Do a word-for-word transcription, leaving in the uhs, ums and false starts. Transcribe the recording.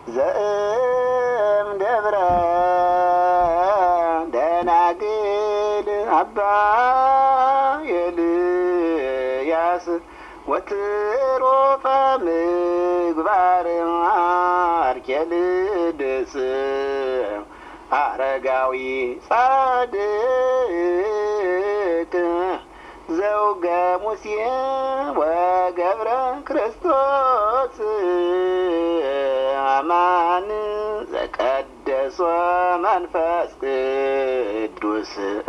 ዘእም ደብረ ደናግል አባ ኤልያስ ወትሮፈ ምግባር አርኬልድስ አረጋዊ ጻድቅ ዘውገ ሙሴ ወገብረ ክርስቶስ አማን ዘቀደሶ መንፈስ ቅዱስ